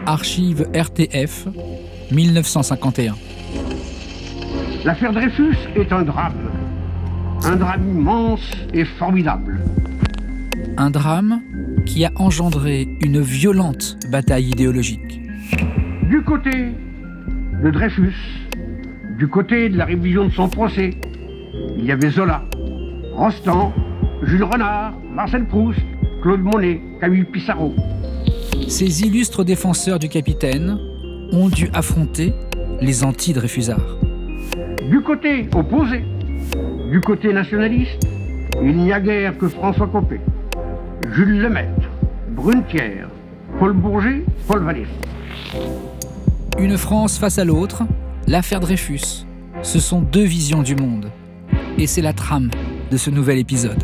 Archives RTF, 1951. L'affaire Dreyfus est un drame immense et formidable. Un drame qui a engendré une violente bataille idéologique. Du côté de Dreyfus, du côté de la révision de son procès, il y avait Zola, Rostand, Jules Renard, Marcel Proust, Claude Monet, Camille Pissarro. Ces illustres défenseurs du capitaine ont dû affronter les anti-Dreyfusards. Du côté opposé, du côté nationaliste, il n'y a guère que François Copé, Jules Lemaître, Brunetière, Paul Bourget, Paul Valéry. Une France face à l'autre, l'affaire Dreyfus, ce sont deux visions du monde. Et c'est la trame de ce nouvel épisode.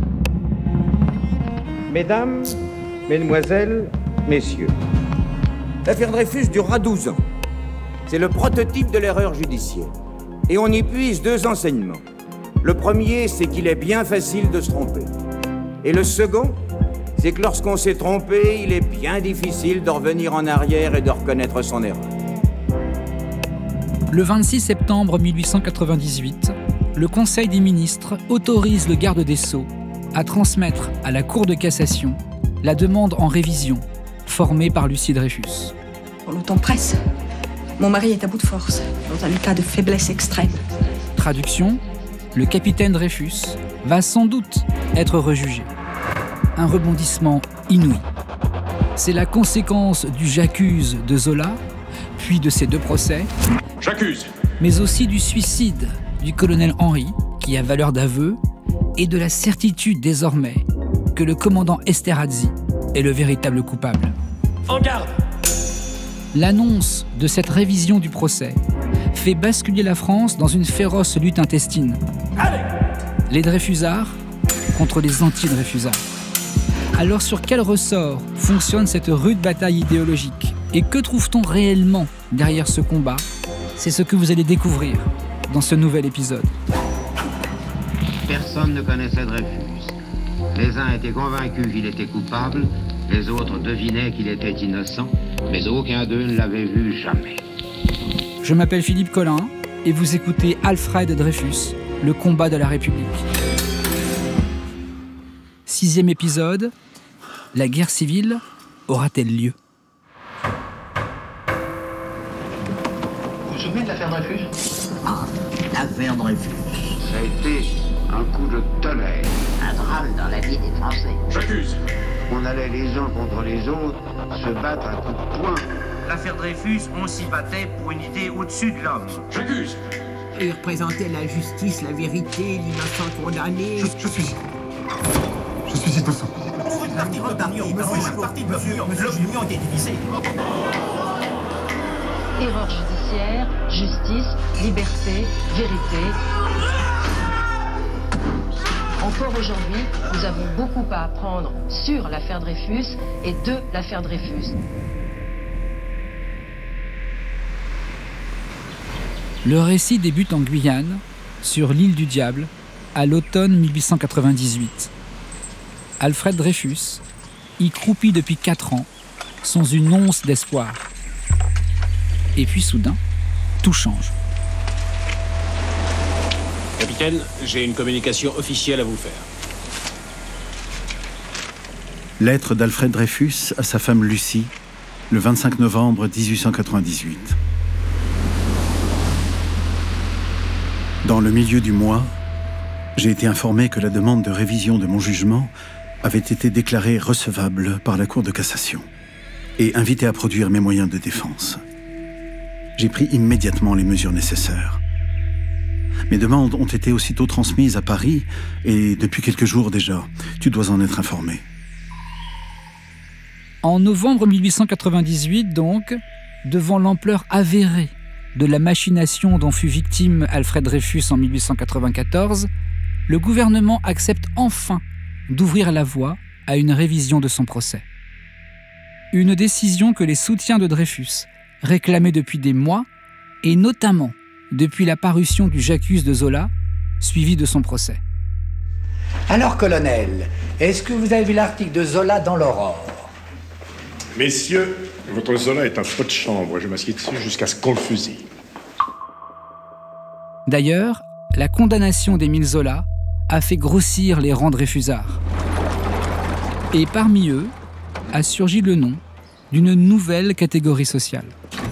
Mesdames, Mesdemoiselles, Messieurs, l'affaire Dreyfus durera 12 ans. C'est le prototype de l'erreur judiciaire. Et on y puise deux enseignements. Le premier, c'est qu'il est bien facile de se tromper. Et le second, c'est que lorsqu'on s'est trompé, il est bien difficile de revenir en arrière et de reconnaître son erreur. Le 26 septembre 1898, le Conseil des ministres autorise le garde des Sceaux à transmettre à la Cour de cassation la demande en révision formée par Lucie Dreyfus. Le temps presse. Mon mari est à bout de force, dans un état de faiblesse extrême. Traduction, le capitaine Dreyfus va sans doute être rejugé. Un rebondissement inouï. C'est la conséquence du j'accuse de Zola, puis de ses deux procès. J'accuse. Mais aussi du suicide du colonel Henry, qui a valeur d'aveu, et de la certitude désormais que le commandant Esterhazy est le véritable coupable. En garde! L'annonce de cette révision du procès fait basculer la France dans une féroce lutte intestine. Allez! Les Dreyfusards contre les anti-Dreyfusards. Alors sur quel ressort fonctionne cette rude bataille idéologique? Et que trouve-t-on réellement derrière ce combat? C'est ce que vous allez découvrir dans ce nouvel épisode. Personne ne connaissait Dreyfus. Les uns étaient convaincus qu'il était coupable, les autres devinaient qu'il était innocent, mais aucun d'eux ne l'avait vu jamais. Je m'appelle Philippe Collin et vous écoutez Alfred Dreyfus, le combat de la République. 6e épisode, la guerre civile aura-t-elle lieu? Vous vous souvenez de l'affaire Dreyfus? Ah, l'affaire Dreyfus. Ça a été un coup de tonnerre. Un drame dans la vie des Français. J'accuse. On allait les uns contre les autres se battre à coups de poing. L'affaire Dreyfus, on s'y battait pour une idée au-dessus de l'homme. J'accuse. Il représentait la justice, la vérité, l'innocent condamné. Je suis innocent. L'opinion était divisée. Erreur judiciaire, justice, liberté, vérité. Encore aujourd'hui, nous avons beaucoup à apprendre sur l'affaire Dreyfus et de l'affaire Dreyfus. Le récit débute en Guyane, sur l'île du Diable, à l'automne 1898. Alfred Dreyfus y croupit depuis 4 ans, sans une once d'espoir. Et puis soudain, tout change. Capitaine, j'ai une communication officielle à vous faire. Lettre d'Alfred Dreyfus à sa femme Lucie, le 25 novembre 1898. Dans le milieu du mois, j'ai été informé que la demande de révision de mon jugement avait été déclarée recevable par la Cour de cassation et invité à produire mes moyens de défense. J'ai pris immédiatement les mesures nécessaires. Mes demandes ont été aussitôt transmises à Paris et depuis quelques jours déjà, tu dois en être informé. En novembre 1898 donc, devant l'ampleur avérée de la machination dont fut victime Alfred Dreyfus en 1894, le gouvernement accepte enfin d'ouvrir la voie à une révision de son procès. Une décision que les soutiens de Dreyfus réclamaient depuis des mois, et notamment depuis la parution du J'accuse de Zola, suivi de son procès. Alors, colonel, est-ce que vous avez vu l'article de Zola dans l'Aurore? Messieurs, Votre Zola est un pot de chambre. Je m'assieds dessus jusqu'à ce qu'on le fusille. D'ailleurs, la condamnation d'Émile Zola a fait grossir les rangs dreyfusards. Et parmi eux a surgi le nom d'une nouvelle catégorie sociale.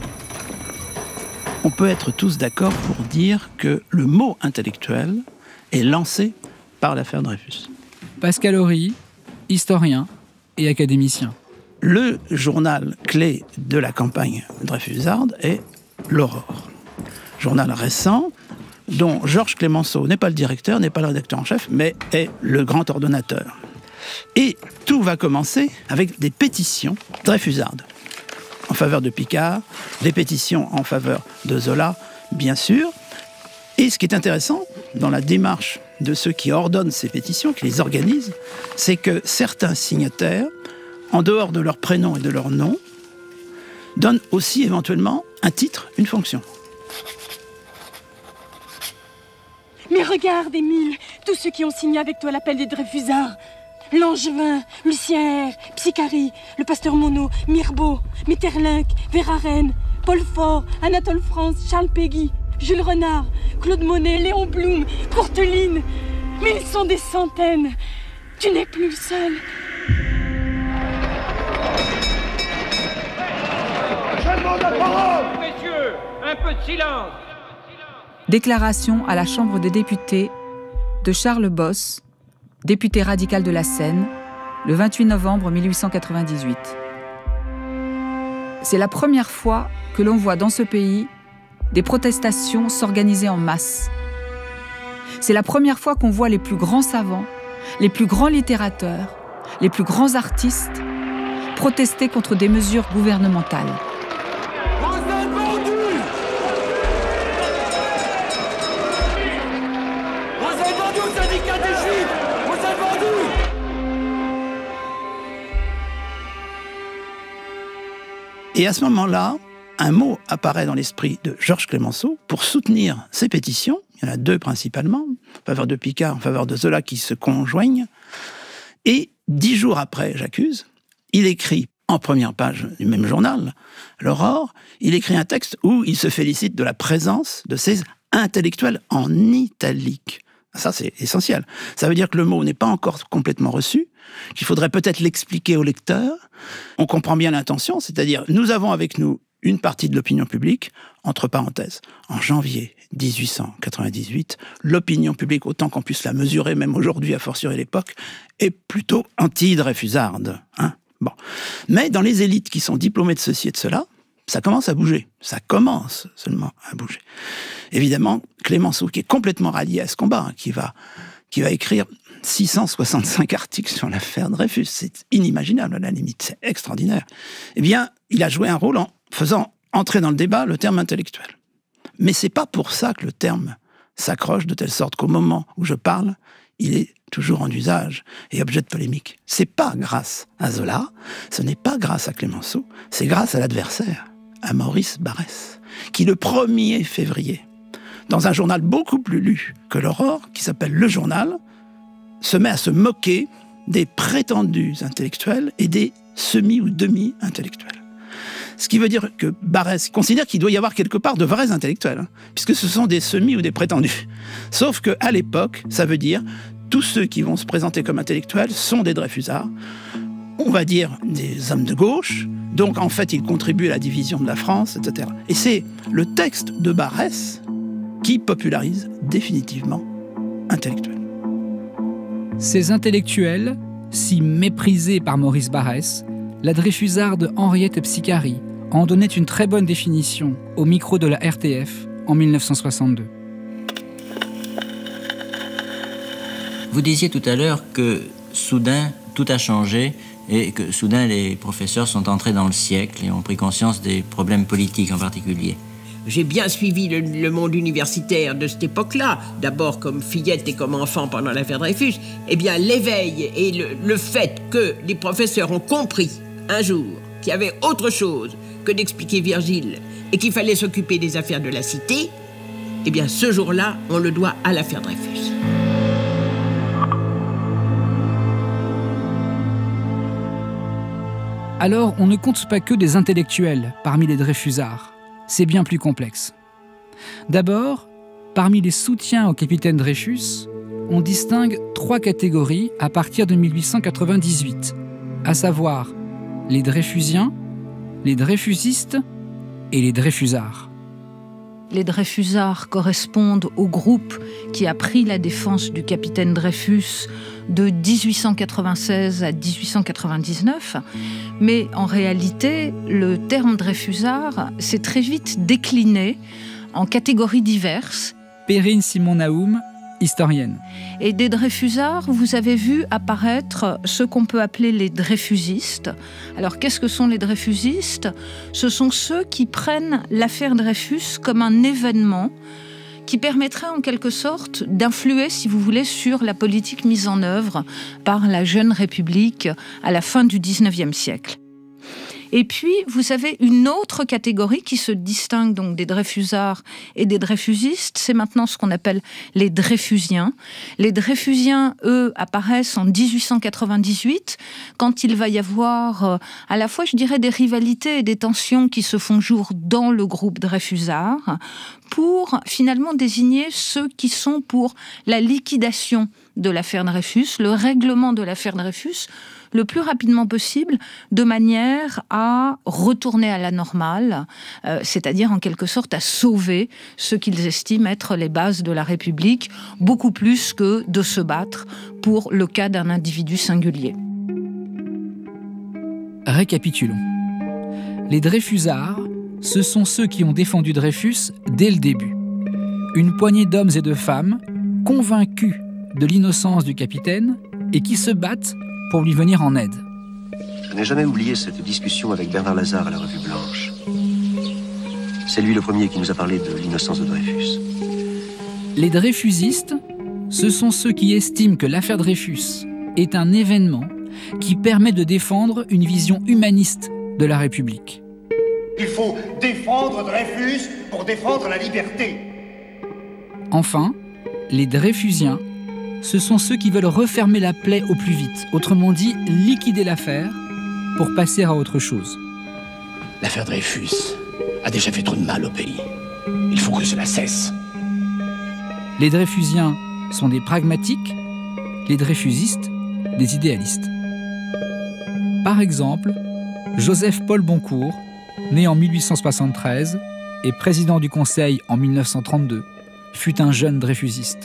On peut être tous d'accord pour dire que le mot intellectuel est lancé par l'affaire Dreyfus. Pascal Horry, historien et académicien. Le journal clé de la campagne dreyfusarde est l'Aurore. Journal récent dont Georges Clemenceau n'est pas le directeur, n'est pas le rédacteur en chef, mais est le grand ordonnateur. Et tout va commencer avec des pétitions dreyfusardes en faveur de Picard, des pétitions en faveur de Zola, bien sûr. Et ce qui est intéressant dans la démarche de ceux qui ordonnent ces pétitions, qui les organisent, c'est que certains signataires, en dehors de leur prénom et de leur nom, donnent aussi éventuellement un titre, une fonction. Mais regarde, Émile, tous ceux qui ont signé avec toi l'appel des Dreyfusards. Langevin, Lucien R, Psicari, le pasteur Monod, Mirbeau, Metterlinck, Verhaeren, Paul Fort, Anatole France, Charles Péguy, Jules Renard, Claude Monet, Léon Blum, Courteline. Mais ils sont des centaines. Tu n'es plus seul. Je demande la parole! Messieurs, un peu de silence! Déclaration à la Chambre des députés de Charles Bosse, député radical de la Seine, le 28 novembre 1898. C'est la première fois que l'on voit dans ce pays des protestations s'organiser en masse. C'est la première fois qu'on voit les plus grands savants, les plus grands littérateurs, les plus grands artistes protester contre des mesures gouvernementales. Et à ce moment-là, un mot apparaît dans l'esprit de Georges Clemenceau pour soutenir ces pétitions. Il y en a deux principalement, en faveur de Picard, en faveur de Zola, qui se conjoignent. Et 10 jours après J'accuse, il écrit en première page du même journal, l'Aurore, il écrit un texte où il se félicite de la présence de ces intellectuels en italique. Ça, c'est essentiel. Ça veut dire que le mot n'est pas encore complètement reçu, qu'il faudrait peut-être l'expliquer au lecteur. On comprend bien l'intention, c'est-à-dire nous avons avec nous une partie de l'opinion publique, entre parenthèses. En janvier 1898, l'opinion publique, autant qu'on puisse la mesurer, même aujourd'hui, à fortiori l'époque, est plutôt anti-dreyfusarde. Bon. Mais dans les élites qui sont diplômées de ceci et de cela, ça commence à bouger. Ça commence seulement à bouger. Évidemment, Clemenceau, qui est complètement rallié à ce combat, qui va écrire 665 articles sur l'affaire Dreyfus, c'est inimaginable à la limite, c'est extraordinaire. Eh bien, il a joué un rôle en faisant entrer dans le débat le terme intellectuel. Mais c'est pas pour ça que le terme s'accroche de telle sorte qu'au moment où je parle, il est toujours en usage et objet de polémique. C'est pas grâce à Zola, ce n'est pas grâce à Clemenceau, c'est grâce à l'adversaire, à Maurice Barrès, qui le 1er février, dans un journal beaucoup plus lu que l'Aurore, qui s'appelle Le Journal, se met à se moquer des prétendus intellectuels et des semi- ou demi-intellectuels. Ce qui veut dire que Barrès considère qu'il doit y avoir quelque part de vrais intellectuels, puisque ce sont des semis ou des prétendus. Sauf qu'à l'époque, ça veut dire tous ceux qui vont se présenter comme intellectuels sont des Dreyfusards, on va dire des hommes de gauche, donc en fait ils contribuent à la division de la France, etc. Et c'est le texte de Barrès qui popularise définitivement intellectuel. Ces intellectuels, si méprisés par Maurice Barrès, la dreyfusarde Henriette Psicari en donnait une très bonne définition au micro de la RTF en 1962. Vous disiez tout à l'heure que soudain tout a changé et que soudain les professeurs sont entrés dans le siècle et ont pris conscience des problèmes politiques en particulier. J'ai bien suivi le monde universitaire de cette époque-là, d'abord comme fillette et comme enfant pendant l'affaire Dreyfus. Eh bien, l'éveil et le fait que les professeurs ont compris un jour qu'il y avait autre chose que d'expliquer Virgile et qu'il fallait s'occuper des affaires de la cité, eh bien, ce jour-là, on le doit à l'affaire Dreyfus. Alors, on ne compte pas que des intellectuels parmi les Dreyfusards. C'est bien plus complexe. D'abord, parmi les soutiens au capitaine Dreyfus, on distingue 3 catégories à partir de 1898, à savoir les Dreyfusiens, les Dreyfusistes et les Dreyfusards. Les Dreyfusards correspondent au groupe qui a pris la défense du capitaine Dreyfus de 1896 à 1899, mais en réalité, le terme Dreyfusard s'est très vite décliné en catégories diverses. Perrine Simon-Naoum, historienne. Et des Dreyfusards, vous avez vu apparaître ce qu'on peut appeler les Dreyfusistes. Alors, qu'est-ce que sont les Dreyfusistes ? Ce sont ceux qui prennent l'affaire Dreyfus comme un événement qui permettrait en quelque sorte d'influer, si vous voulez, sur la politique mise en œuvre par la jeune République à la fin du XIXe siècle. Et puis, vous avez une autre catégorie qui se distingue donc des Dreyfusards et des Dreyfusistes. C'est maintenant ce qu'on appelle les Dreyfusiens. Les Dreyfusiens, eux, apparaissent en 1898, quand il va y avoir à la fois, je dirais, des rivalités et des tensions qui se font jour dans le groupe Dreyfusard, pour finalement désigner ceux qui sont pour la liquidation de l'affaire Dreyfus, le règlement de l'affaire Dreyfus, le plus rapidement possible, de manière à retourner à la normale, c'est-à-dire en quelque sorte à sauver ce qu'ils estiment être les bases de la République, beaucoup plus que de se battre pour le cas d'un individu singulier. Récapitulons. Les Dreyfusards, ce sont ceux qui ont défendu Dreyfus dès le début. Une poignée d'hommes et de femmes convaincus de l'innocence du capitaine et qui se battent pour lui venir en aide. Je n'ai jamais oublié cette discussion avec Bernard Lazare à la Revue Blanche. C'est lui le premier qui nous a parlé de l'innocence de Dreyfus. Les Dreyfusistes, ce sont ceux qui estiment que l'affaire Dreyfus est un événement qui permet de défendre une vision humaniste de la République. Il faut défendre Dreyfus pour défendre la liberté. Enfin, les Dreyfusiens, ce sont ceux qui veulent refermer la plaie au plus vite, autrement dit, liquider l'affaire pour passer à autre chose. L'affaire Dreyfus a déjà fait trop de mal au pays. Il faut que cela cesse. Les Dreyfusiens sont des pragmatiques, les Dreyfusistes, des idéalistes. Par exemple, Joseph-Paul Boncourt, né en 1873 et président du Conseil en 1932, fut un jeune Dreyfusiste.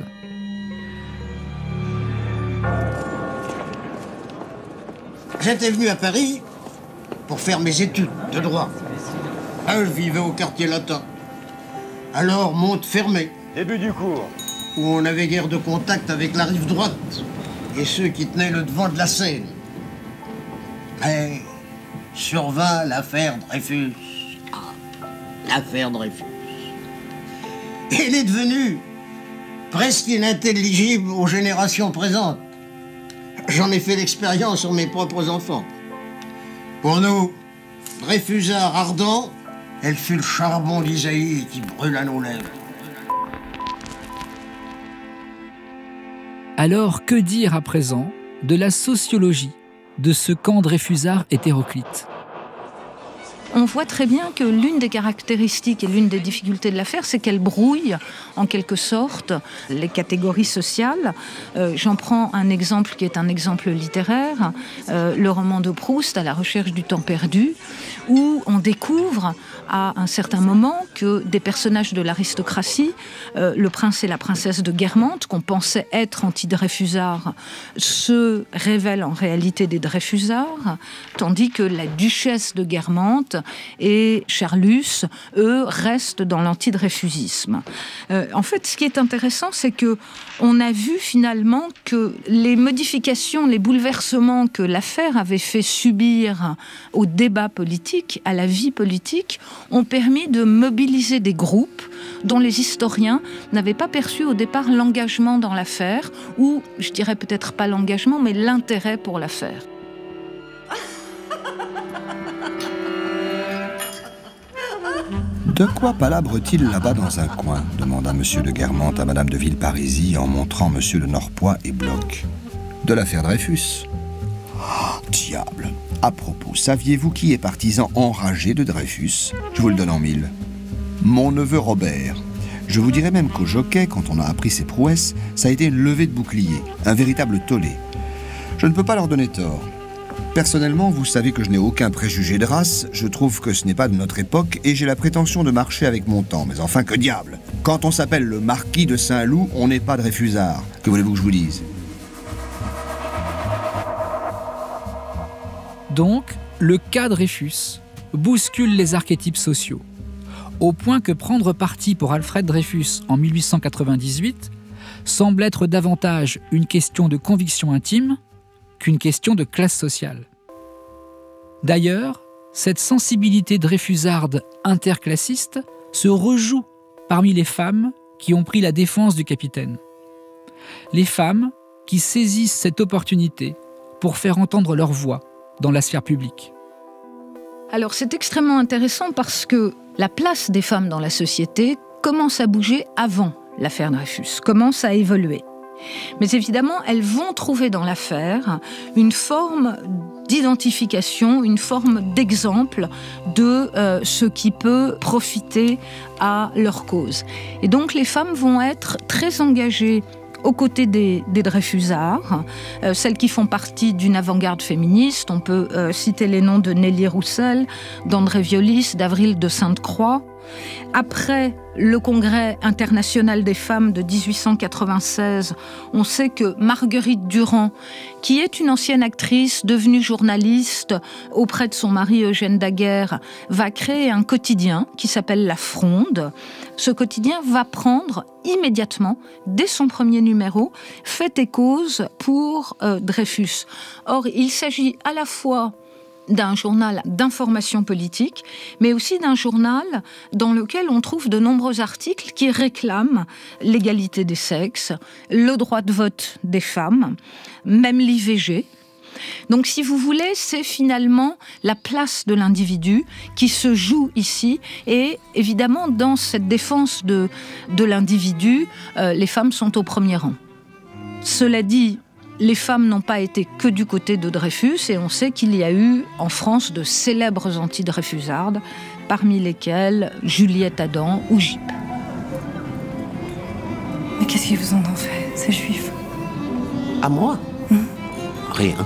J'étais venu à Paris pour faire mes études de droit. Je vivais au quartier latin. Alors, monte fermée. Début du cours. Où on n'avait guère de contact avec la rive droite et ceux qui tenaient le devant de la Seine. Mais survint l'affaire Dreyfus. L'affaire Dreyfus. Elle est devenue presque inintelligible aux générations présentes. J'en ai fait l'expérience sur mes propres enfants. Pour nous, Dreyfusards ardents, elle fut le charbon d'Isaïe qui brûle à nos lèvres. Alors, que dire à présent de la sociologie de ce camp Dreyfusard hétéroclite ? On voit très bien que l'une des caractéristiques et l'une des difficultés de l'affaire, c'est qu'elle brouille, en quelque sorte, les catégories sociales. J'en prends un exemple qui est un exemple littéraire, le roman de Proust, À la recherche du temps perdu, où on découvre à un certain moment que des personnages de l'aristocratie, le prince et la princesse de Guermantes, qu'on pensait être anti-Dreyfusards, se révèlent en réalité des Dreyfusards, tandis que la duchesse de Guermantes et Charlus, eux, restent dans l'anti-dreyfusisme. En fait, ce qui est intéressant, c'est que on a vu finalement que les modifications, les bouleversements que l'affaire avait fait subir au débat politique, à la vie politique, ont permis de mobiliser des groupes dont les historiens n'avaient pas perçu au départ l'engagement dans l'affaire, ou, je dirais peut-être pas l'engagement, mais l'intérêt pour l'affaire. De quoi palabre-t-il là-bas dans un coin ? Demanda M. de Guermantes à Mme de Villeparisis en montrant M. de Norpois et Bloch. De l'affaire Dreyfus. Oh, diable ! À propos, saviez-vous qui est partisan enragé de Dreyfus? Je vous le donne en mille. Mon neveu Robert. Je vous dirais même qu'au jockey, quand on a appris ses prouesses, ça a été une levée de bouclier, un véritable tollé. Je ne peux pas leur donner tort. Personnellement, vous savez que je n'ai aucun préjugé de race, je trouve que ce n'est pas de notre époque et j'ai la prétention de marcher avec mon temps. Mais enfin, que diable! Quand on s'appelle le marquis de Saint-Loup, on n'est pas Dreyfusard. Que voulez-vous que je vous dise? Donc, le cas Dreyfus bouscule les archétypes sociaux, au point que prendre parti pour Alfred Dreyfus en 1898 semble être davantage une question de conviction intime qu'une question de classe sociale. D'ailleurs, cette sensibilité dreyfusarde interclassiste se rejoue parmi les femmes qui ont pris la défense du capitaine. Les femmes qui saisissent cette opportunité pour faire entendre leur voix dans la sphère publique. Alors c'est extrêmement intéressant parce que la place des femmes dans la société commence à bouger avant l'affaire Dreyfus, commence à évoluer. Mais évidemment, elles vont trouver dans l'affaire une forme d'identification, une forme d'exemple de ce qui peut profiter à leur cause. Et donc les femmes vont être très engagées aux côtés des Dreyfusards, celles qui font partie d'une avant-garde féministe. On peut citer les noms de Nelly Roussel, d'André Violis, d'Avril de Sainte-Croix. Après le Congrès international des femmes de 1896, on sait que Marguerite Durand, qui est une ancienne actrice devenue journaliste auprès de son mari Eugène Daguerre, va créer un quotidien qui s'appelle La Fronde. Ce quotidien va prendre immédiatement, dès son premier numéro, fait et cause pour Dreyfus. Or, il s'agit à la fois d'un journal d'information politique, mais aussi d'un journal dans lequel on trouve de nombreux articles qui réclament l'égalité des sexes, le droit de vote des femmes, même l'IVG. Donc, si vous voulez, c'est finalement la place de l'individu qui se joue ici. Et évidemment, dans cette défense de l'individu, les femmes sont au premier rang. Cela dit, les femmes n'ont pas été que du côté de Dreyfus et on sait qu'il y a eu en France de célèbres anti-dreyfusardes, parmi lesquelles Juliette Adam ou Gyp. Mais qu'est-ce qu'ils vous ont fait, ces juifs? À moi? Rien.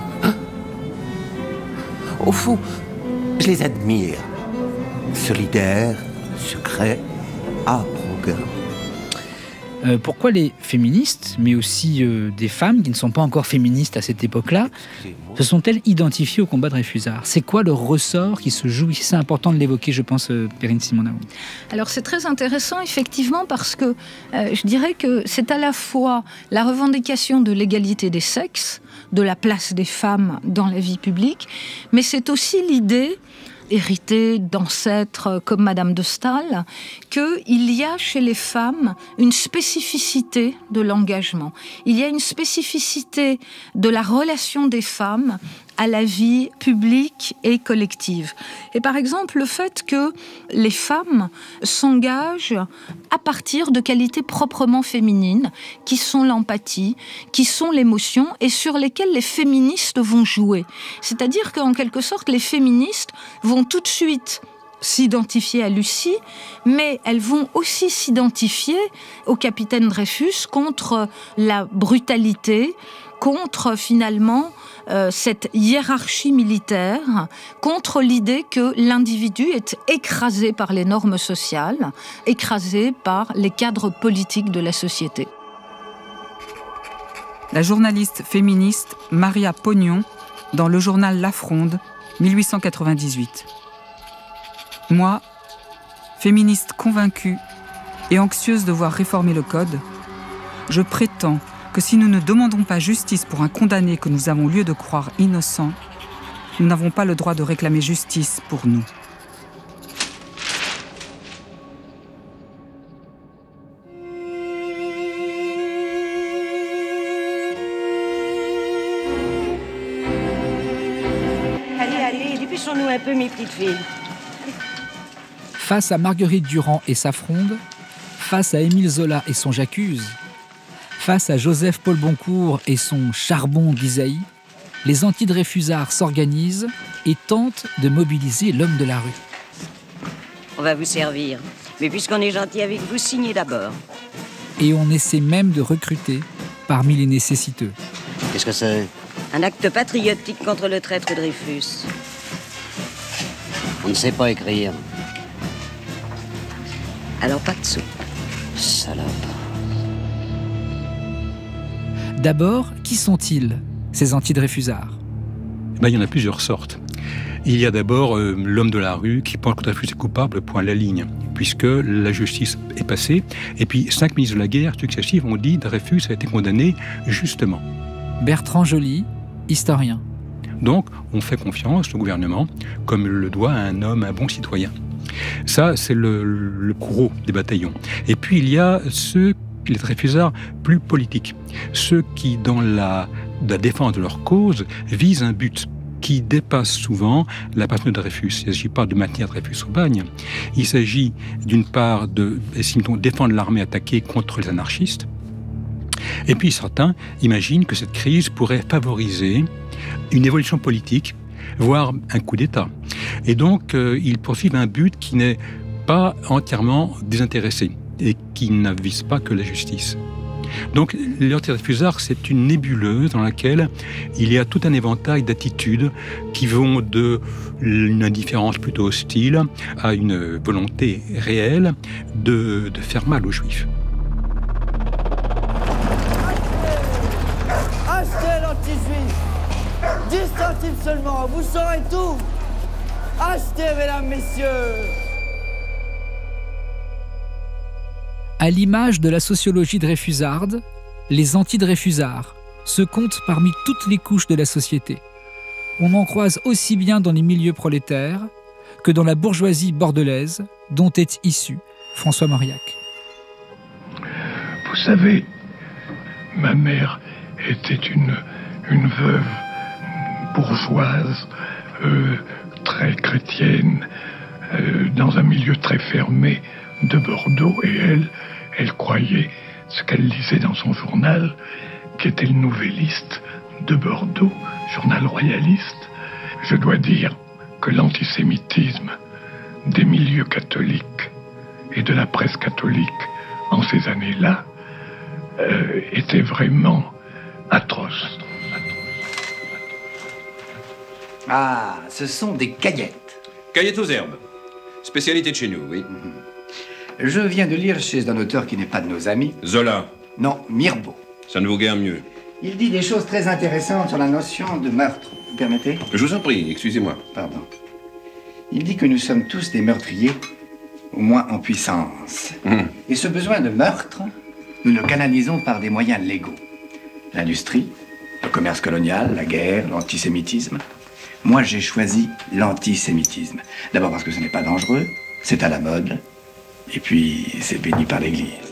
Au fond, je les admire. Solidaires, secrets, arrogants. Pourquoi les féministes, mais aussi des femmes qui ne sont pas encore féministes à cette époque-là, se sont-elles identifiées au combat Dreyfusard? C'est quoi le ressort qui se joue ici? C'est important de l'évoquer, je pense, Perrine Simon-Naoui. Alors c'est très intéressant, effectivement, parce que je dirais que c'est à la fois la revendication de l'égalité des sexes, de la place des femmes dans la vie publique, mais c'est aussi l'idée héritée d'ancêtres comme Madame de Staël, qu'il y a chez les femmes une spécificité de l'engagement. Il y a une spécificité de la relation des femmes à la vie publique et collective. Et par exemple, le fait que les femmes s'engagent à partir de qualités proprement féminines, qui sont l'empathie, qui sont l'émotion, et sur lesquelles les féministes vont jouer. C'est-à-dire qu'en quelque sorte, les féministes vont tout de suite s'identifier à Lucie, mais elles vont aussi s'identifier au capitaine Dreyfus contre la brutalité, contre finalement cette hiérarchie militaire, contre l'idée que l'individu est écrasé par les normes sociales, écrasé par les cadres politiques de la société. La journaliste féministe Maria Pognon dans le journal La Fronde, 1898. Moi, féministe convaincue et anxieuse de voir réformer le code, je prétends que si nous ne demandons pas justice pour un condamné que nous avons lieu de croire innocent, nous n'avons pas le droit de réclamer justice pour nous. Allez, dépêchons-nous un peu, mes petites filles. Face à Marguerite Durand et sa fronde, face à Émile Zola et son J'accuse, face à Joseph-Paul Boncourt et son charbon d'Isaïe, les anti-Dreyfusards s'organisent et tente de mobiliser l'homme de la rue. On va vous servir. Mais puisqu'on est gentil avec vous, signez d'abord. Et on essaie même de recruter parmi les nécessiteux. Qu'est-ce que c'est? Un acte patriotique contre le traître Dreyfus. On ne sait pas écrire. Alors pas de soupe. Salope. D'abord, qui sont-ils, ces anti-Dreyfusards? Il y en a plusieurs sortes. Il y a d'abord l'homme de la rue qui pense que Dreyfus est coupable, point la ligne, puisque la justice est passée. Et puis 5 ministres de la guerre successifs ont dit que Dreyfus a été condamné justement. Bertrand Joly, historien. Donc, on fait confiance au gouvernement, comme le doit un homme, un bon citoyen. Ça, c'est le gros des bataillons. Et puis, il y a les Dreyfusards plus politiques. Ceux qui, dans la défense de leur cause, visent un but qui dépasse souvent la personne de Dreyfus. Il ne s'agit pas de maintenir Dreyfus au bagne. Il s'agit, d'une part, de défendre l'armée attaquée contre les anarchistes. Et puis, certains imaginent que cette crise pourrait favoriser une évolution politique, voire un coup d'État. Et donc, ils poursuivent un but qui n'est pas entièrement désintéressé et qui ne vise pas que la justice. Donc, l'anti-Dreyfusard, c'est une nébuleuse dans laquelle il y a tout un éventail d'attitudes qui vont de une indifférence plutôt hostile à une volonté réelle de faire mal aux Juifs. Achetez l'anti-juif, 10 centimes seulement, vous saurez tout. Achetez, mesdames, messieurs. À l'image de la sociologie dreyfusarde, les anti-Dreyfusards se comptent parmi toutes les couches de la société. On en croise aussi bien dans les milieux prolétaires que dans la bourgeoisie bordelaise dont est issu François Mauriac. Vous savez, ma mère était une veuve bourgeoise, très chrétienne, dans un milieu très fermé de Bordeaux, et elle croyait ce qu'elle lisait dans son journal, qui était le Nouvelliste de Bordeaux, journal royaliste. Je dois dire que l'antisémitisme des milieux catholiques et de la presse catholique en ces années-là était vraiment atroce. Ah, ce sont des caillettes. Caillettes aux herbes. Spécialité de chez nous, oui. Je viens de lire chez un auteur qui n'est pas de nos amis. Zola. Non, Mirbeau. Ça ne vaut guère mieux. Il dit des choses très intéressantes sur la notion de meurtre. Vous permettez? Je vous en prie, excusez-moi. Pardon. Il dit que nous sommes tous des meurtriers, au moins en puissance. Et ce besoin de meurtre, nous le canalisons par des moyens légaux. L'industrie, le commerce colonial, la guerre, l'antisémitisme. Moi, j'ai choisi l'antisémitisme. D'abord parce que ce n'est pas dangereux, c'est à la mode, et puis c'est béni par l'Église.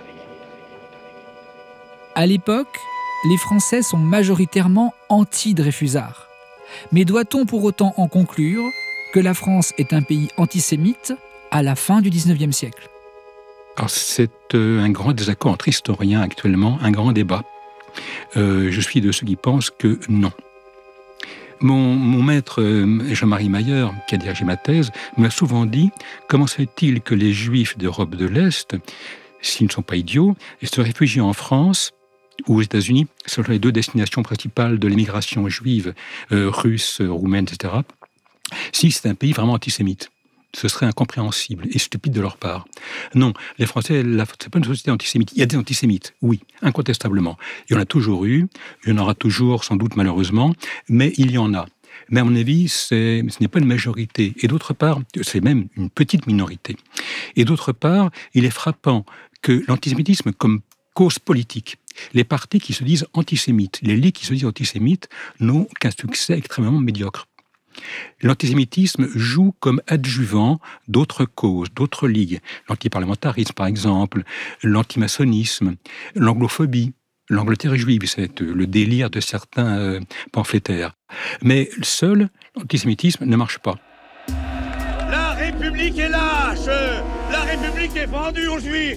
À l'époque, les Français sont majoritairement anti-Dreyfusards. Mais doit-on pour autant en conclure que la France est un pays antisémite à la fin du XIXe siècle? Alors c'est un grand désaccord entre historiens actuellement, un grand débat. Je suis de ceux qui pensent que non. Mon maître Jean-Marie Mayer, qui a dirigé ma thèse, m'a souvent dit « Comment se fait-il que les Juifs d'Europe de l'Est, s'ils ne sont pas idiots, se réfugient en France ou aux États-Unis, ce sont les deux destinations principales de l'émigration juive, russe, roumaine, etc., si c'est un pays vraiment antisémite ?» Ce serait incompréhensible et stupide de leur part. Non, les Français, c'est pas une société antisémite. Il y a des antisémites, oui, incontestablement. Il y en a toujours eu, il y en aura toujours, sans doute, malheureusement, mais il y en a. Mais à mon avis, ce n'est pas une majorité. Et d'autre part, c'est même une petite minorité. Et d'autre part, il est frappant que l'antisémitisme comme cause politique, les partis qui se disent antisémites, les ligues qui se disent antisémites, n'ont qu'un succès extrêmement médiocre. L'antisémitisme joue comme adjuvant d'autres causes, d'autres ligues. L'antiparlementarisme, par exemple, l'antimaçonnisme, l'anglophobie, l'Angleterre juive, c'est le délire de certains pamphlétaires. Mais seul l'antisémitisme ne marche pas. La République est lâche! La République est vendue aux Juifs!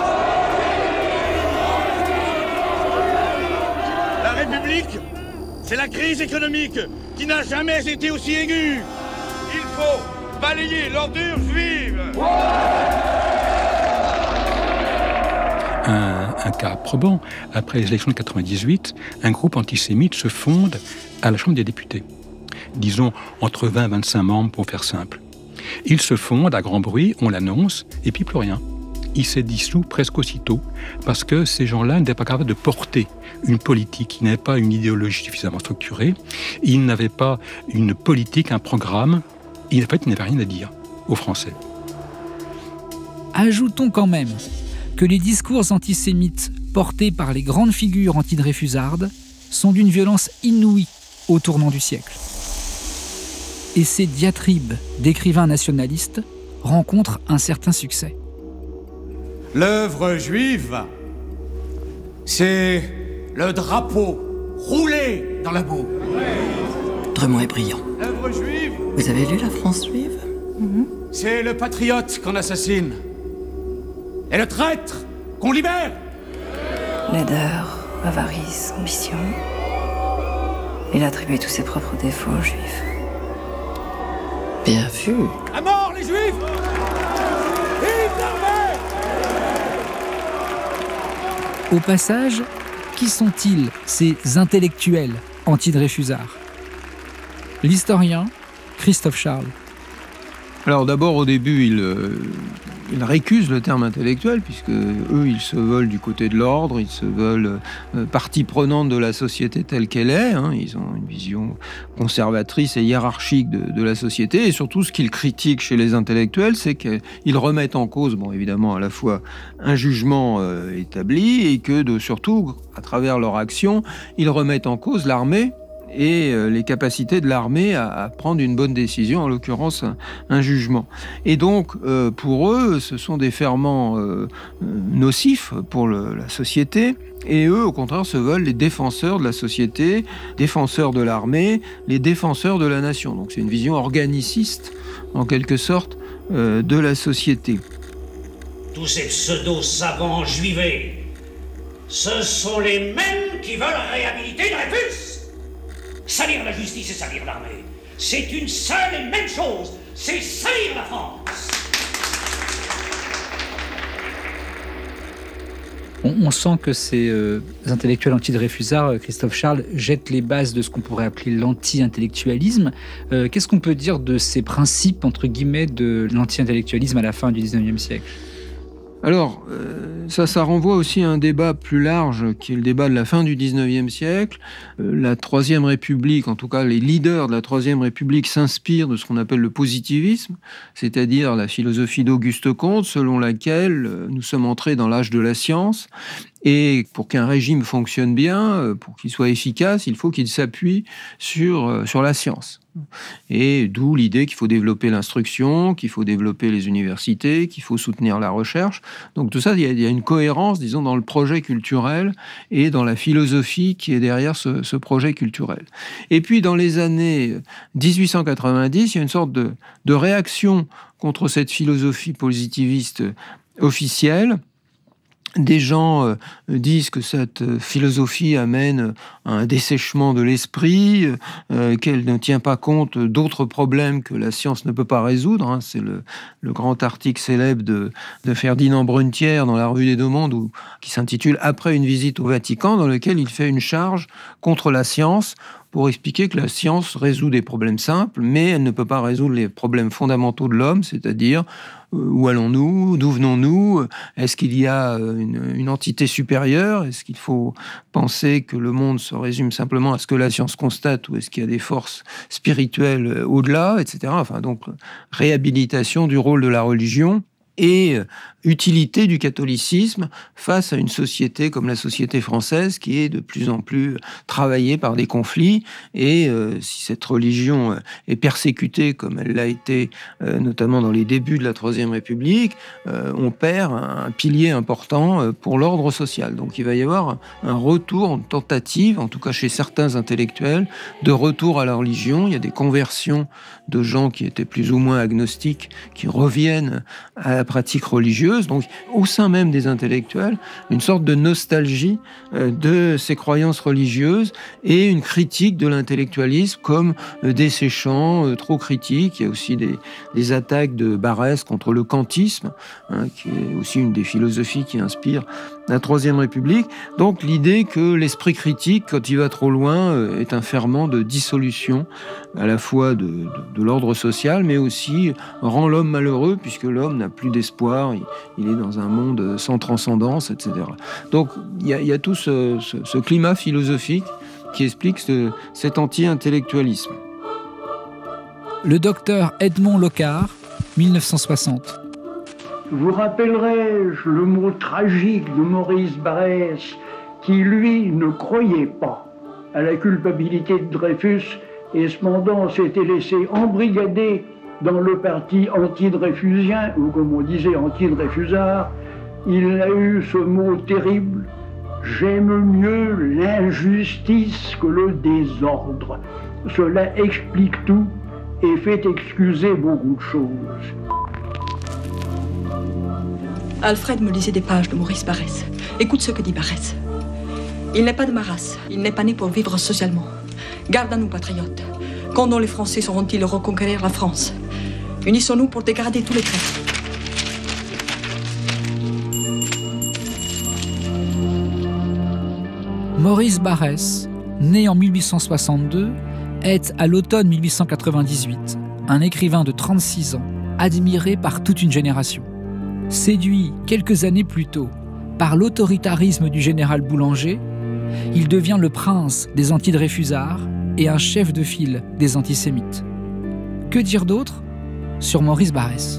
La République, C'est la crise économique qui n'a jamais été aussi aiguë. Il faut balayer l'ordure juive. Un cas probant, après les élections de 98, un groupe antisémite se fonde à la Chambre des députés. Disons entre 20 et 25 membres pour faire simple. Il se fonde à grand bruit, on l'annonce, et puis plus rien. Il s'est dissous presque aussitôt, parce que ces gens-là n'étaient pas capables de porter une politique. Ils n'avaient pas une idéologie suffisamment structurée, ils n'avaient pas une politique, un programme. En fait, ils n'avaient rien à dire aux Français. Ajoutons quand même que les discours antisémites portés par les grandes figures antidreyfusardes sont d'une violence inouïe au tournant du siècle. Et ces diatribes d'écrivains nationalistes rencontrent un certain succès. L'œuvre juive, c'est le drapeau roulé dans la boue. Dremont est brillant. L'œuvre juive... Vous avez lu La France juive ? C'est le patriote qu'on assassine. Et le traître qu'on libère. Laideur, avarice, ambition. Il attribue tous ses propres défauts aux Juifs. Bien vu. À mort les Juifs! Vive l'armée! Au passage, qui sont-ils, ces intellectuels antidreyfusards ? L'historien Christophe Charles. Alors d'abord, au début, ils récusent le terme intellectuel, puisque eux, ils se veulent du côté de l'ordre, ils se veulent partie prenante de la société telle qu'elle est. Ils ont une vision conservatrice et hiérarchique de la société. Et surtout, ce qu'ils critiquent chez les intellectuels, c'est qu'ils remettent en cause, bon, évidemment, à la fois un jugement établi, et que, surtout, à travers leur action, ils remettent en cause l'armée et les capacités de l'armée à prendre une bonne décision, en l'occurrence un jugement. Et donc, pour eux, ce sont des ferments nocifs pour la société, et eux, au contraire, se veulent les défenseurs de la société, défenseurs de l'armée, les défenseurs de la nation. Donc c'est une vision organiciste, en quelque sorte, de la société. Tous ces pseudo-savants juivés, ce sont les mêmes qui veulent réhabiliter Dreyfus. Salir la justice et salir l'armée, c'est une seule et même chose, c'est salir la France. On sent que ces intellectuels antidreyfusards, Christophe Charles, jettent les bases de ce qu'on pourrait appeler l'anti-intellectualisme. Qu'est-ce qu'on peut dire de ces principes, entre guillemets, de l'anti-intellectualisme à la fin du XIXe siècle ? Alors, ça renvoie aussi à un débat plus large, qui est le débat de la fin du XIXe siècle. La Troisième République, en tout cas les leaders de la Troisième République, s'inspirent de ce qu'on appelle le positivisme, c'est-à-dire la philosophie d'Auguste Comte, selon laquelle nous sommes entrés dans l'âge de la science. Et pour qu'un régime fonctionne bien, pour qu'il soit efficace, il faut qu'il s'appuie sur la science. Et d'où l'idée qu'il faut développer l'instruction, qu'il faut développer les universités, qu'il faut soutenir la recherche. Donc tout ça, il y a une cohérence, disons, dans le projet culturel et dans la philosophie qui est derrière ce projet culturel. Et puis dans les années 1890, il y a une sorte de réaction contre cette philosophie positiviste officielle. Des gens disent que cette philosophie amène à un dessèchement de l'esprit, qu'elle ne tient pas compte d'autres problèmes que la science ne peut pas résoudre. C'est le grand article célèbre de Ferdinand Brunetière dans la Revue des Deux-Mondes, qui s'intitule « Après une visite au Vatican », dans lequel il fait une charge contre la science pour expliquer que la science résout des problèmes simples, mais elle ne peut pas résoudre les problèmes fondamentaux de l'homme, c'est-à-dire où allons-nous, d'où venons-nous, est-ce qu'il y a une entité supérieure, est-ce qu'il faut penser que le monde se résume simplement à ce que la science constate, ou est-ce qu'il y a des forces spirituelles au-delà, etc. Enfin, donc, réhabilitation du rôle de la religion et utilité du catholicisme face à une société comme la société française qui est de plus en plus travaillée par des conflits. Et si cette religion est persécutée comme elle l'a été notamment dans les débuts de la Troisième République, on perd un pilier important pour l'ordre social. Donc il va y avoir un retour, une tentative, en tout cas chez certains intellectuels, de retour à la religion. Il y a des conversions de gens qui étaient plus ou moins agnostiques, qui reviennent à la pratique religieuse. Donc, au sein même des intellectuels, une sorte de nostalgie de ces croyances religieuses et une critique de l'intellectualisme comme desséchant, trop critique. Il y a aussi des attaques de Barrès contre le kantisme, qui est aussi une des philosophies qui inspire la Troisième République. Donc l'idée que l'esprit critique, quand il va trop loin, est un ferment de dissolution, à la fois de l'ordre social, mais aussi rend l'homme malheureux, puisque l'homme n'a plus d'espoir, il est dans un monde sans transcendance, etc. Donc il y a tout ce climat philosophique qui explique cet anti-intellectualisme. Le docteur Edmond Locard, 1960. Vous rappellerai-je le mot tragique de Maurice Barrès, qui, lui, ne croyait pas à la culpabilité de Dreyfus et cependant s'était laissé embrigader dans le parti anti-dreyfusien, ou comme on disait anti-dreyfusard. Il a eu ce mot terrible: « J'aime mieux l'injustice que le désordre. Cela explique tout et fait excuser beaucoup de choses. » Alfred me lisait des pages de Maurice Barrès. Écoute ce que dit Barrès. Il n'est pas de ma race, il n'est pas né pour vivre socialement. Garde à nous, patriotes. Quand les Français sauront-ils reconquérir la France? Unissons-nous pour dégrader tous les traîtres. Maurice Barrès, né en 1862, est à l'automne 1898 un écrivain de 36 ans, admiré par toute une génération. Séduit quelques années plus tôt par l'autoritarisme du général Boulanger, il devient le prince des antidreyfusards et un chef de file des antisémites. Que dire d'autre sur Maurice Barrès?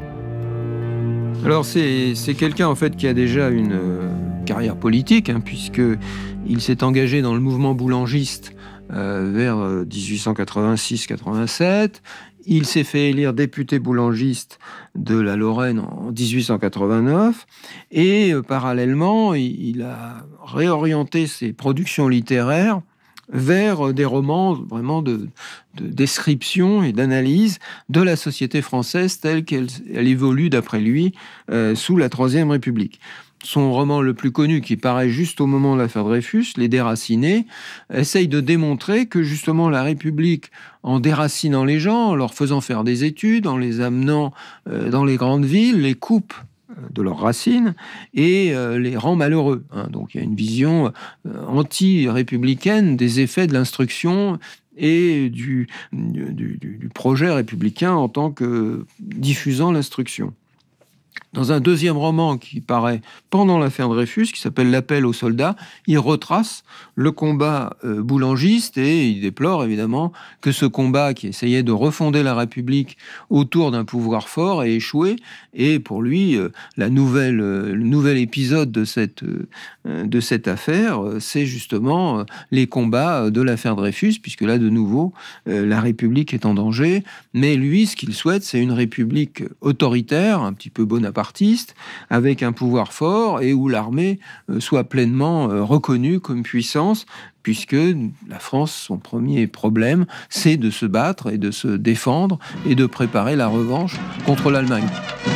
Alors c'est quelqu'un en fait qui a déjà une carrière politique, puisqu'il s'est engagé dans le mouvement boulangiste vers 1886-87. Il s'est fait élire député boulangiste de la Lorraine en 1889 et parallèlement, il a réorienté ses productions littéraires vers des romans vraiment de description et d'analyse de la société française telle qu'elle évolue d'après lui sous la Troisième République. Son roman le plus connu, qui paraît juste au moment de l'affaire Dreyfus, Les Déracinés, essaye de démontrer que justement la République, en déracinant les gens, en leur faisant faire des études, en les amenant dans les grandes villes, les coupe de leurs racines et les rend malheureux. Donc il y a une vision anti-républicaine des effets de l'instruction et du projet républicain en tant que diffusant l'instruction. Dans un deuxième roman qui paraît pendant l'affaire Dreyfus, qui s'appelle L'Appel aux soldats, il retrace le combat boulangiste et il déplore évidemment que ce combat qui essayait de refonder la République autour d'un pouvoir fort ait échoué. Et pour lui, le nouvel épisode de cette affaire, c'est justement les combats de l'affaire Dreyfus, puisque là, de nouveau, la République est en danger. Mais lui, ce qu'il souhaite, c'est une République autoritaire, un petit peu bonapartiste, avec un pouvoir fort et où l'armée soit pleinement reconnue comme puissance, puisque la France, son premier problème, c'est de se battre et de se défendre et de préparer la revanche contre l'Allemagne.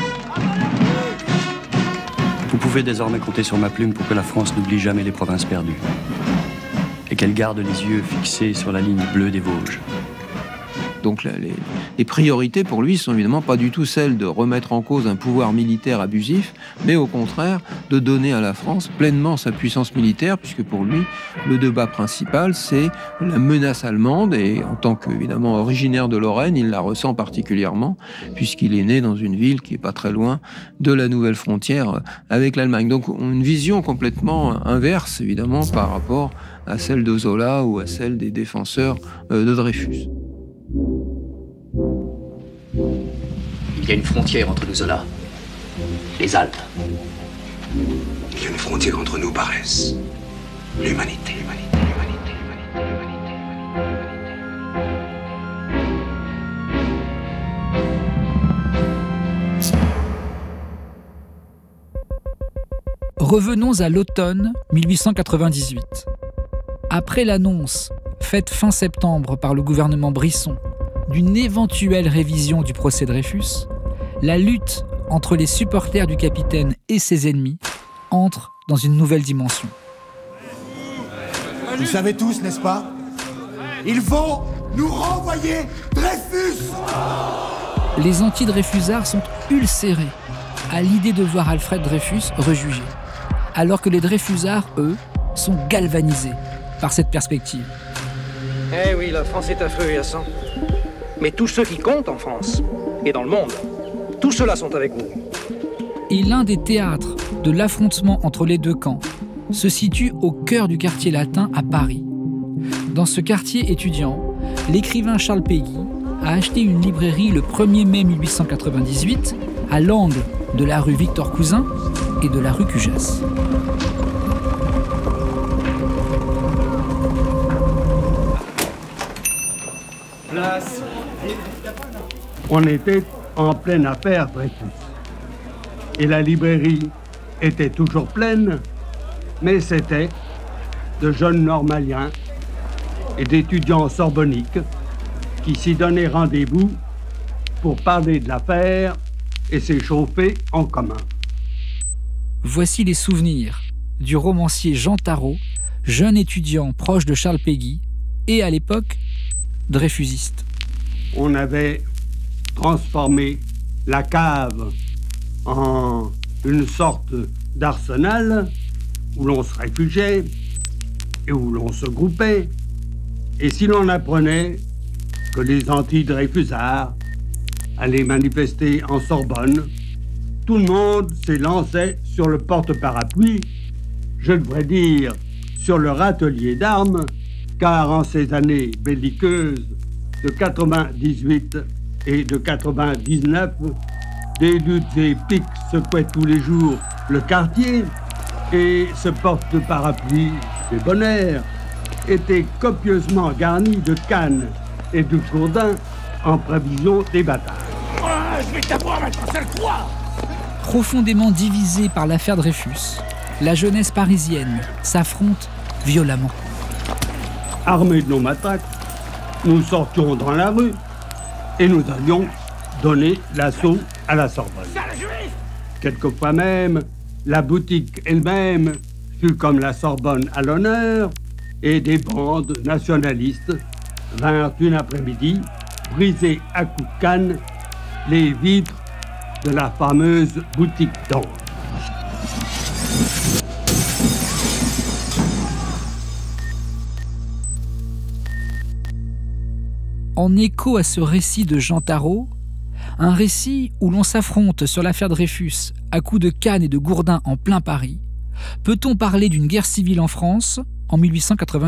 Vous pouvez désormais compter sur ma plume pour que la France n'oublie jamais les provinces perdues et qu'elle garde les yeux fixés sur la ligne bleue des Vosges. Donc les priorités pour lui sont évidemment pas du tout celles de remettre en cause un pouvoir militaire abusif, mais au contraire de donner à la France pleinement sa puissance militaire, puisque pour lui, le débat principal, c'est la menace allemande, et en tant qu'évidemment originaire de Lorraine, il la ressent particulièrement, puisqu'il est né dans une ville qui est pas très loin de la nouvelle frontière avec l'Allemagne. Donc une vision complètement inverse, évidemment, par rapport à celle de Zola ou à celle des défenseurs de Dreyfus. Il y a une frontière entre nous, Zola. Les Alpes. Il y a une frontière entre nous, Barrès. L'humanité. Revenons à l'automne 1898. Après l'annonce, faite fin septembre par le gouvernement Brisson, d'une éventuelle révision du procès Dreyfus, la lutte entre les supporters du capitaine et ses ennemis entre dans une nouvelle dimension. Vous savez tous, n'est-ce pas? Ils vont nous renvoyer Dreyfus! Les anti-dreyfusards sont ulcérés à l'idée de voir Alfred Dreyfus rejugé, alors que les dreyfusards, eux, sont galvanisés par cette perspective. Eh oui, la France est à feu et à sang. Mais tous ceux qui comptent en France et dans le monde, tous ceux-là sont avec vous. Et l'un des théâtres de l'affrontement entre les deux camps se situe au cœur du quartier latin à Paris. Dans ce quartier étudiant, l'écrivain Charles Péguy a acheté une librairie le 1er mai 1898 à l'angle de la rue Victor Cousin et de la rue Cujas. Place. On était en pleine affaire Dreyfus. Et la librairie était toujours pleine, mais c'était de jeunes normaliens et d'étudiants sorbonniques qui s'y donnaient rendez-vous pour parler de l'affaire et s'échauffer en commun. Voici les souvenirs du romancier Jean Tarot, jeune étudiant proche de Charles Péguy et à l'époque dreyfusiste. On avait transformé la cave en une sorte d'arsenal où l'on se réfugiait et où l'on se groupait. Et si l'on apprenait que les anti-dreyfusards allaient manifester en Sorbonne, tout le monde s'élançait sur le porte-parapluie, je devrais dire sur le râtelier d'armes, car en ces années belliqueuses de 98 et de 99, des luttes épiques secouaient tous les jours le quartier et ce porte-parapluie des bonheurs était copieusement garni de cannes et de gourdins en prévision des batailles. Je vais t'avoir maintenant, c'est le croire! Profondément divisée par l'affaire Dreyfus, la jeunesse parisienne s'affronte violemment. Armés de nos matraques, nous sortions dans la rue et nous allions donner l'assaut à la Sorbonne. Quelquefois même, la boutique elle-même fut comme la Sorbonne à l'honneur et des bandes nationalistes vinrent une après-midi briser à coups de canne les vitres de la fameuse boutique d'Ange. En écho à ce récit de Jean Tarot, un récit où l'on s'affronte sur l'affaire Dreyfus à coups de canne et de gourdin en plein Paris, peut-on parler d'une guerre civile en France en 1898 ?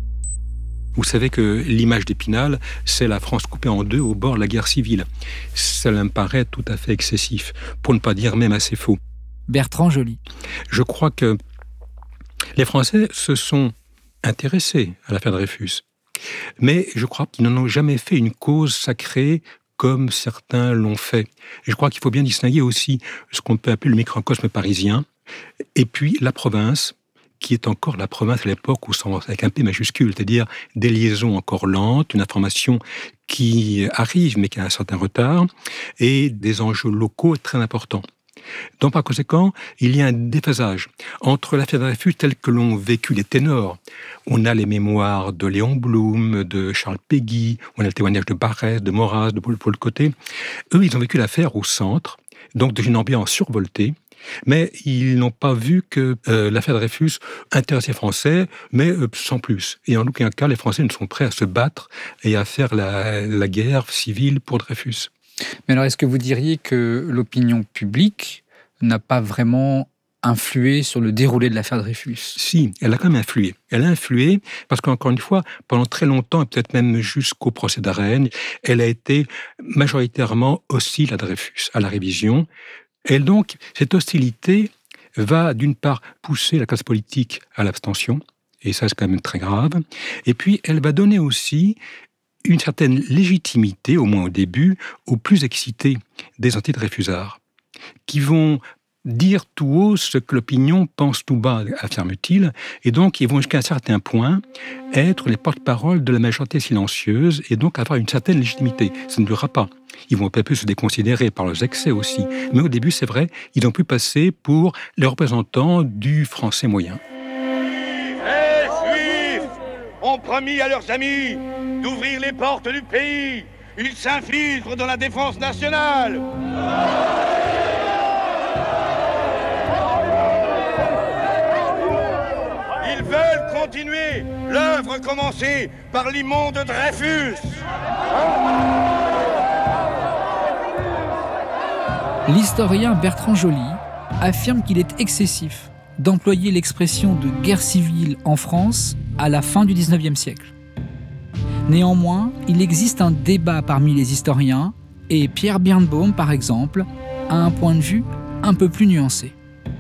Vous savez que l'image d'Épinal, c'est la France coupée en deux au bord de la guerre civile. Cela me paraît tout à fait excessif, pour ne pas dire même assez faux. Bertrand Joly. Je crois que les Français se sont intéressés à l'affaire Dreyfus. Mais je crois qu'ils n'en ont jamais fait une cause sacrée comme certains l'ont fait. Et je crois qu'il faut bien distinguer aussi ce qu'on peut appeler le microcosme parisien et puis la province, qui est encore la province à l'époque avec un P majuscule, c'est-à-dire des liaisons encore lentes, une information qui arrive mais qui a un certain retard, et des enjeux locaux très importants. Donc, par conséquent, il y a un déphasage entre l'affaire Dreyfus telle que l'ont vécu les ténors. On a les mémoires de Léon Blum, de Charles Péguy, on a le témoignage de Barrès, de Maurras, de Paul Côté. Eux, ils ont vécu l'affaire au centre, donc dans une ambiance survoltée, mais ils n'ont pas vu que l'affaire Dreyfus intéressait les Français, mais sans plus. Et en aucun cas, les Français ne sont prêts à se battre et à faire la guerre civile pour Dreyfus. Mais alors, est-ce que vous diriez que l'opinion publique n'a pas vraiment influé sur le déroulé de l'affaire Dreyfus ? Si, elle a quand même influé. Elle a influé parce qu'encore une fois, pendant très longtemps, et peut-être même jusqu'au procès d'Arène, elle a été majoritairement hostile à Dreyfus, à la révision. Et donc, cette hostilité va d'une part pousser la classe politique à l'abstention, et ça c'est quand même très grave, et puis elle va donner aussi une certaine légitimité, au moins au début, aux plus excités des anti-dreyfusards, qui vont dire tout haut ce que l'opinion pense tout bas, affirme-t-il, et donc ils vont jusqu'à un certain point être les porte-parole de la majorité silencieuse et donc avoir une certaine légitimité. Ça ne durera pas. Ils vont peu à peu se déconsidérer par leurs excès aussi. Mais au début, c'est vrai, ils ont pu passer pour les représentants du français moyen. Les Juifs ont promis à leurs amis d'ouvrir les portes du pays. Ils s'infiltrent dans la défense nationale. Ils veulent continuer l'œuvre commencée par l'immonde Dreyfus. L'historien Bertrand Joly affirme qu'il est excessif d'employer l'expression de guerre civile en France à la fin du XIXe siècle. Néanmoins, il existe un débat parmi les historiens et Pierre Birnbaum, par exemple, a un point de vue un peu plus nuancé.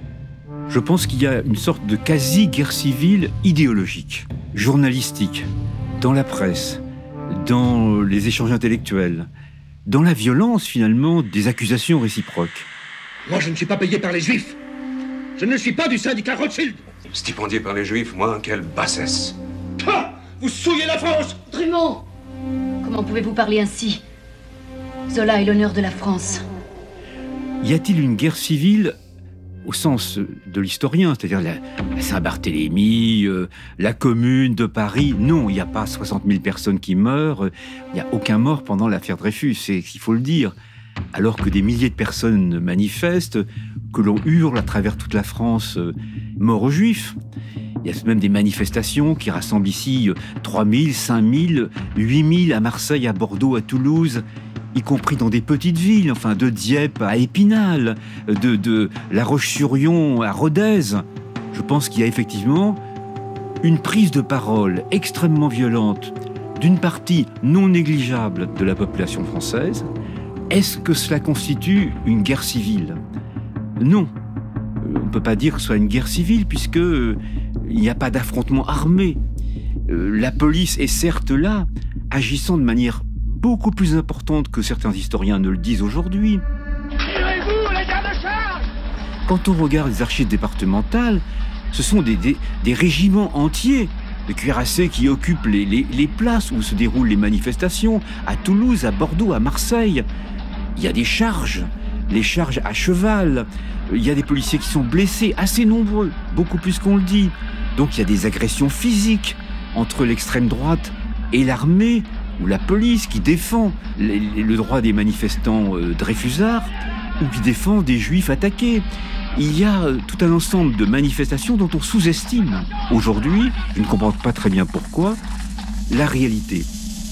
Je pense qu'il y a une sorte de quasi-guerre civile idéologique, journalistique, dans la presse, dans les échanges intellectuels, dans la violence, finalement, des accusations réciproques. Moi, je ne suis pas payé par les Juifs. Je ne suis pas du syndicat Rothschild. Stipendié par les Juifs, moi, quelle bassesse. Ah, vous souillez la France. Drummond, comment pouvez-vous parler ainsi? Zola est l'honneur de la France. Y a-t-il une guerre civile au sens de l'historien, c'est-à-dire la Saint-Barthélemy, la Commune de Paris? Non, il n'y a pas 60 000 personnes qui meurent, il n'y a aucun mort pendant l'affaire Dreyfus, il faut le dire. Alors que des milliers de personnes manifestent, que l'on hurle à travers toute la France « mort aux Juifs ». Il y a même des manifestations qui rassemblent ici 3 000, 5 000, 8 000 à Marseille, à Bordeaux, à Toulouse, y compris dans des petites villes, enfin de Dieppe à Épinal, de La Roche-sur-Yon à Rodez. Je pense qu'il y a effectivement une prise de parole extrêmement violente d'une partie non négligeable de la population française. Est-ce que cela constitue une guerre civile? Non. On ne peut pas dire que ce soit une guerre civile puisque il n'y a pas d'affrontement armé. La police est certes là, agissant de manière beaucoup plus importante que certains historiens ne le disent aujourd'hui. Tirez-vous, les gars de charge! Quand on regarde les archives départementales, ce sont des régiments entiers de cuirassés qui occupent les places où se déroulent les manifestations, à Toulouse, à Bordeaux, à Marseille. Il y a des charges, les charges à cheval. Il y a des policiers qui sont blessés, assez nombreux, beaucoup plus qu'on le dit. Donc il y a des agressions physiques entre l'extrême droite et l'armée, ou la police qui défend le droit des manifestants dreyfusards, ou qui défend des juifs attaqués. Il y a tout un ensemble de manifestations dont on sous-estime aujourd'hui, je ne comprends pas très bien pourquoi, la réalité.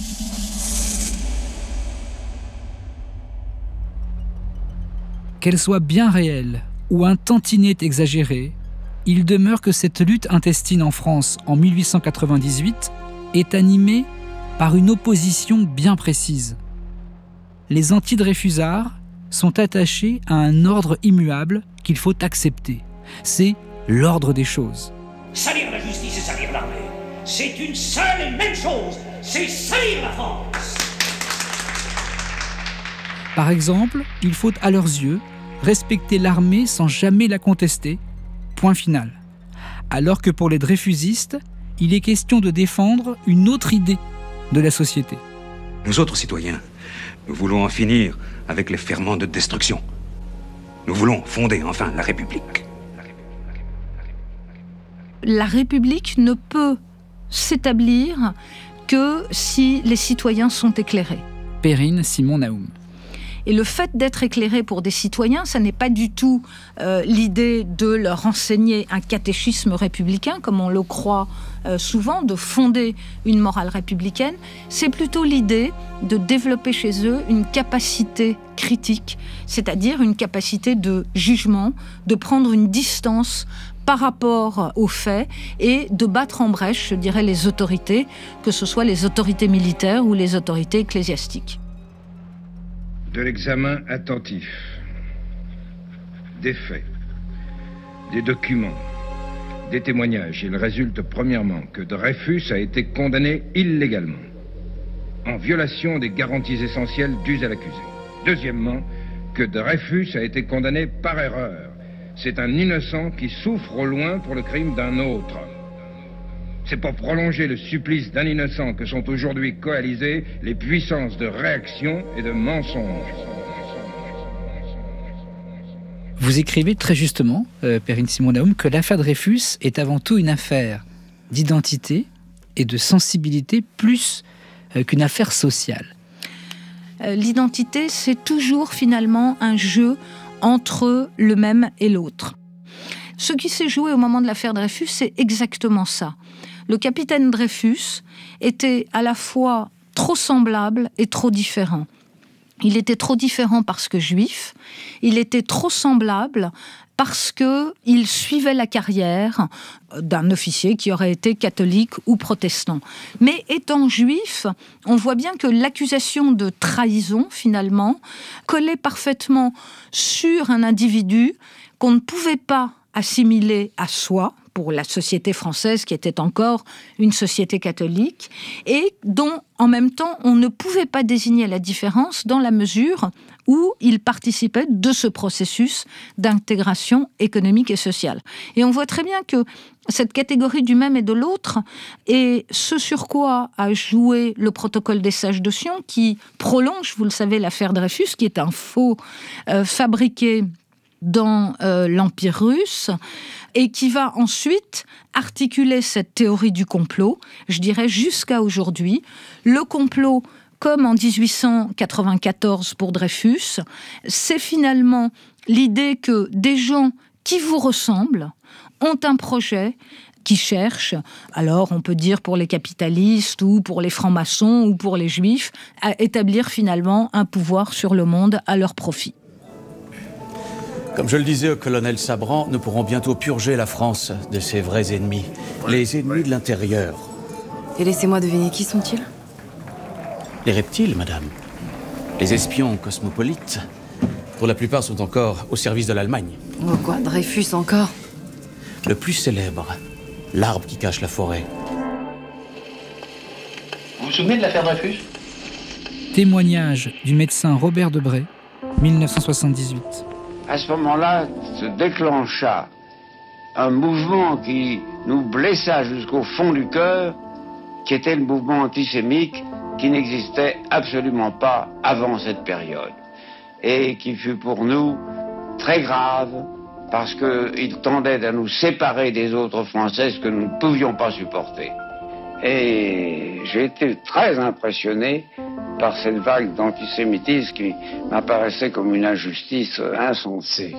Qu'elle soit bien réelle ou un tantinet exagéré, il demeure que cette lutte intestine en France en 1898 est animée par une opposition bien précise. Les anti-dreyfusards sont attachés à un ordre immuable qu'il faut accepter. C'est l'ordre des choses. Salir la justice et salir l'armée, c'est une seule et même chose, c'est salir la France. Par exemple, il faut à leurs yeux respecter l'armée sans jamais la contester, point final. Alors que pour les dreyfusistes, il est question de défendre une autre idée de la société. Nous autres citoyens, nous voulons en finir avec les ferments de destruction. Nous voulons fonder enfin la République. La République ne peut s'établir que si les citoyens sont éclairés. Perrine Simon-Naoum. Et le fait d'être éclairé pour des citoyens, ça n'est pas du tout l'idée de leur enseigner un catéchisme républicain, comme on le croit souvent, de fonder une morale républicaine. C'est plutôt l'idée de développer chez eux une capacité critique, c'est-à-dire une capacité de jugement, de prendre une distance par rapport aux faits et de battre en brèche, je dirais, les autorités, que ce soit les autorités militaires ou les autorités ecclésiastiques. De l'examen attentif, des faits, des documents, des témoignages, il résulte premièrement que Dreyfus a été condamné illégalement, en violation des garanties essentielles dues à l'accusé. Deuxièmement, que Dreyfus a été condamné par erreur, c'est un innocent qui souffre au loin pour le crime d'un autre. C'est pour prolonger le supplice d'un innocent que sont aujourd'hui coalisées les puissances de réaction et de mensonge. Vous écrivez très justement, Perrine Simon-Naoum, que l'affaire Dreyfus est avant tout une affaire d'identité et de sensibilité plus qu'une affaire sociale. L'identité, c'est toujours finalement un jeu entre le même et l'autre. Ce qui s'est joué au moment de l'affaire Dreyfus, c'est exactement ça. Le capitaine Dreyfus était à la fois trop semblable et trop différent. Il était trop différent parce que juif, il était trop semblable parce qu'il suivait la carrière d'un officier qui aurait été catholique ou protestant. Mais étant juif, on voit bien que l'accusation de trahison, finalement, collait parfaitement sur un individu qu'on ne pouvait pas assimiler à soi, pour la société française qui était encore une société catholique, et dont, en même temps, on ne pouvait pas désigner la différence dans la mesure où il participait de ce processus d'intégration économique et sociale. Et on voit très bien que cette catégorie du même et de l'autre est ce sur quoi a joué le protocole des sages de Sion, qui prolonge, vous le savez, l'affaire Dreyfus, qui est un faux fabriqué dans l'Empire russe, et qui va ensuite articuler cette théorie du complot, je dirais jusqu'à aujourd'hui. Le complot, comme en 1894 pour Dreyfus, c'est finalement l'idée que des gens qui vous ressemblent ont un projet qui cherche, alors on peut dire pour les capitalistes ou pour les francs-maçons ou pour les juifs, à établir finalement un pouvoir sur le monde à leur profit. Comme je le disais au colonel Sabran, nous pourrons bientôt purger la France de ses vrais ennemis, les ennemis de l'intérieur. Et laissez-moi deviner, qui sont-ils? Les reptiles, madame. Les espions cosmopolites. Pour la plupart sont encore au service de l'Allemagne. Oh quoi, Dreyfus encore? Le plus célèbre, l'arbre qui cache la forêt. Vous vous souvenez de l'affaire Dreyfus? Témoignage du médecin Robert Debré, 1978. À ce moment-là, se déclencha un mouvement qui nous blessa jusqu'au fond du cœur, qui était le mouvement antisémite, qui n'existait absolument pas avant cette période, et qui fut pour nous très grave, parce qu'il tendait à nous séparer des autres Français, ce que nous ne pouvions pas supporter. Et j'ai été très impressionné par cette vague d'antisémitisme qui m'apparaissait comme une injustice insensée.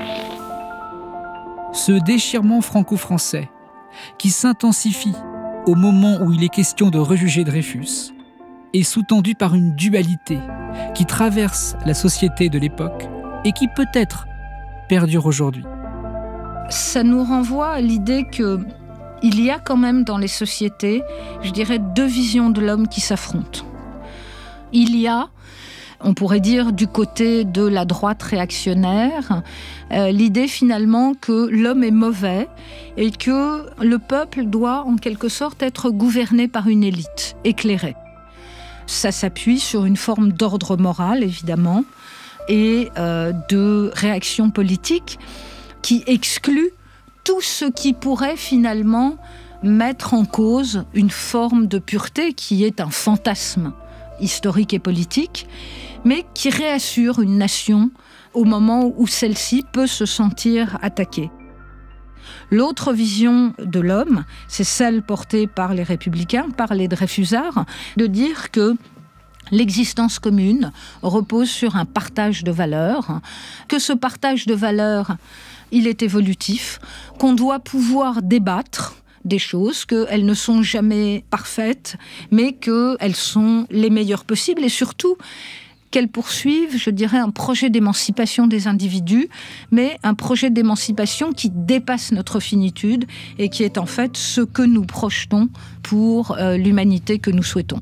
Ce déchirement franco-français, qui s'intensifie au moment où il est question de rejuger Dreyfus, est sous-tendu par une dualité qui traverse la société de l'époque et qui peut-être perdure aujourd'hui. Ça nous renvoie à l'idée qu'il y a quand même dans les sociétés, je dirais, deux visions de l'homme qui s'affrontent. Il y a, on pourrait dire du côté de la droite réactionnaire, l'idée finalement que l'homme est mauvais et que le peuple doit en quelque sorte être gouverné par une élite éclairée. Ça s'appuie sur une forme d'ordre moral, évidemment, et de réaction politique qui exclut tout ce qui pourrait finalement mettre en cause une forme de pureté qui est un fantasme historique et politique, mais qui réassure une nation au moment où celle-ci peut se sentir attaquée. L'autre vision de l'homme, c'est celle portée par les républicains, par les Dreyfusards, de dire que l'existence commune repose sur un partage de valeurs, que ce partage de valeurs, il est évolutif, qu'on doit pouvoir débattre des choses, qu'elles ne sont jamais parfaites, mais qu'elles sont les meilleures possibles et surtout qu'elles poursuivent, je dirais, un projet d'émancipation des individus, mais un projet d'émancipation qui dépasse notre finitude et qui est en fait ce que nous projetons pour l'humanité que nous souhaitons.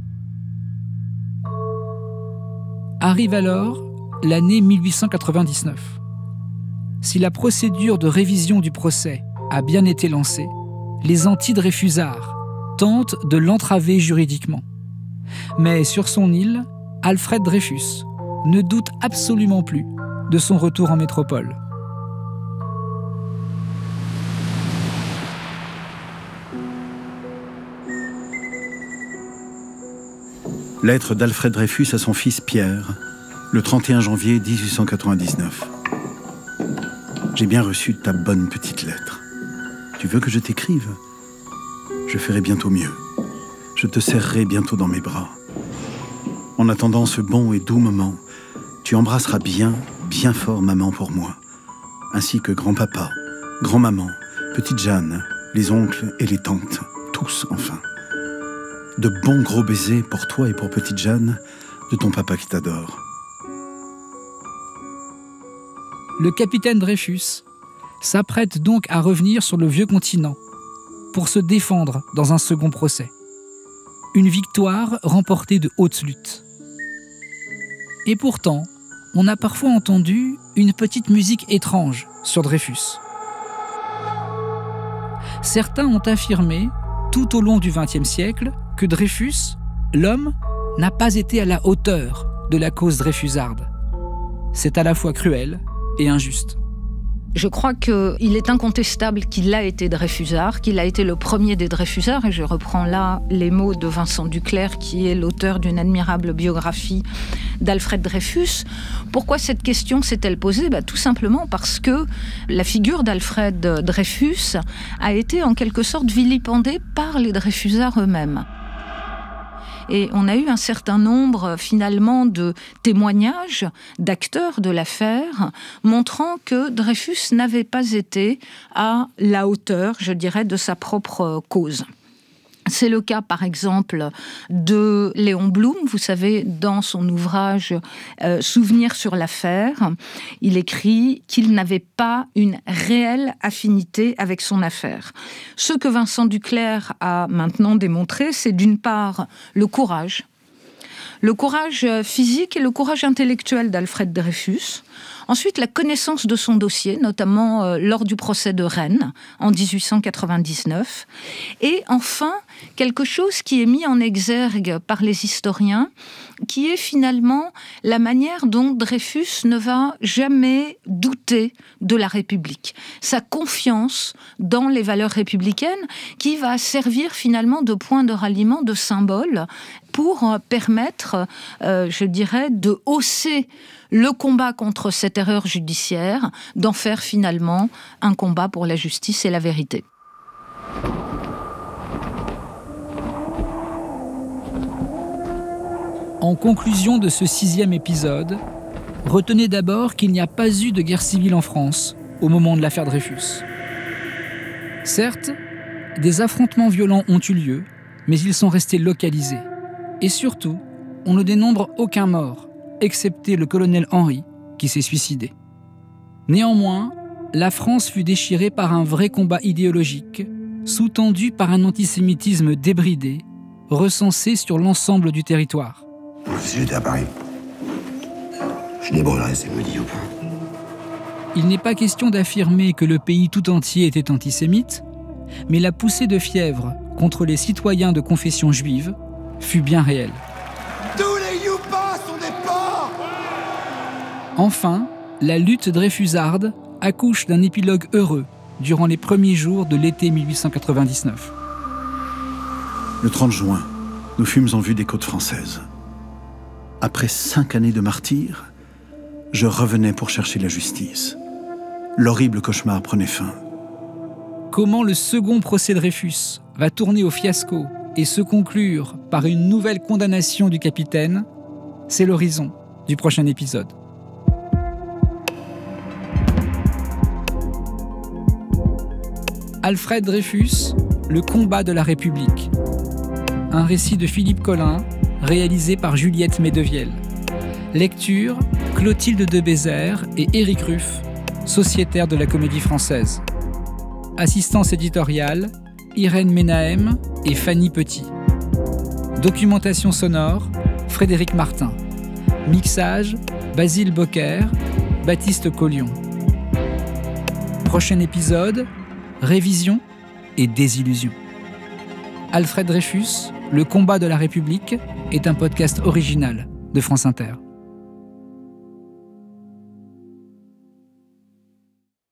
Arrive alors l'année 1899. Si la procédure de révision du procès a bien été lancée, les anti-Dreyfusards tentent de l'entraver juridiquement. Mais sur son île, Alfred Dreyfus ne doute absolument plus de son retour en métropole. Lettre d'Alfred Dreyfus à son fils Pierre, le 31 janvier 1899. J'ai bien reçu ta bonne petite lettre. Tu veux que je t'écrive ? Je ferai bientôt mieux. Je te serrerai bientôt dans mes bras. En attendant ce bon et doux moment, tu embrasseras bien, bien fort maman pour moi, ainsi que grand-papa, grand-maman, petite Jeanne, les oncles et les tantes, tous enfin. De bons gros baisers pour toi et pour petite Jeanne, de ton papa qui t'adore. Le capitaine Dreyfus s'apprête donc à revenir sur le vieux continent pour se défendre dans un second procès. Une victoire remportée de haute lutte. Et pourtant, on a parfois entendu une petite musique étrange sur Dreyfus. Certains ont affirmé, tout au long du XXe siècle, que Dreyfus, l'homme, n'a pas été à la hauteur de la cause dreyfusarde. C'est à la fois cruel et injuste. Je crois qu'il est incontestable qu'il a été dreyfusard, qu'il a été le premier des dreyfusards, et je reprends là les mots de Vincent Duclerc, qui est l'auteur d'une admirable biographie d'Alfred Dreyfus. Pourquoi cette question s'est-elle posée ? Tout simplement parce que la figure d'Alfred Dreyfus a été en quelque sorte vilipendée par les dreyfusards eux-mêmes. Et on a eu un certain nombre, finalement, de témoignages d'acteurs de l'affaire montrant que Dreyfus n'avait pas été à la hauteur, je dirais, de sa propre cause. C'est le cas, par exemple, de Léon Blum. Vous savez, dans son ouvrage « Souvenirs sur l'affaire », il écrit qu'il n'avait pas une réelle affinité avec son affaire. Ce que Vincent Duclerc a maintenant démontré, c'est d'une part le courage physique et le courage intellectuel d'Alfred Dreyfus. Ensuite, la connaissance de son dossier, notamment lors du procès de Rennes en 1899. Et enfin, quelque chose qui est mis en exergue par les historiens, qui est finalement la manière dont Dreyfus ne va jamais douter de la République. Sa confiance dans les valeurs républicaines qui va servir finalement de point de ralliement, de symbole, pour permettre, je dirais, de hausser le combat contre cette erreur judiciaire, d'en faire finalement un combat pour la justice et la vérité. En conclusion de ce 6e épisode, retenez d'abord qu'il n'y a pas eu de guerre civile en France au moment de l'affaire Dreyfus. Certes, des affrontements violents ont eu lieu, mais ils sont restés localisés. Et surtout, on ne dénombre aucun mort, excepté le colonel Henry, qui s'est suicidé. Néanmoins, la France fut déchirée par un vrai combat idéologique, sous-tendu par un antisémitisme débridé, recensé sur l'ensemble du territoire. Si j'étais à Paris, je débrûlerais ces maudits youpins. Il n'est pas question d'affirmer que le pays tout entier était antisémite, mais la poussée de fièvre contre les citoyens de confession juive fut bien réelle. Tous les youpas sont des porcs! Enfin, la lutte dreyfusarde accouche d'un épilogue heureux durant les premiers jours de l'été 1899. Le 30 juin, nous fûmes en vue des côtes françaises. Après 5 années de martyrs, je revenais pour chercher la justice. L'horrible cauchemar prenait fin. Comment le second procès Dreyfus va tourner au fiasco et se conclure par une nouvelle condamnation du capitaine, c'est l'horizon du prochain épisode. Alfred Dreyfus, le combat de la République. Un récit de Philippe Collin, réalisé par Juliette Medevielle. Lecture, Clotilde de Bézère et Éric Ruff, sociétaire de la Comédie Française. Assistance éditoriale, Irène Menahem et Fanny Petit. Documentation sonore, Frédéric Martin. Mixage, Basile Bocquer, Baptiste Collion. Prochain épisode, révision et désillusion. Alfred Dreyfus, le combat de la République, est un podcast original de France Inter.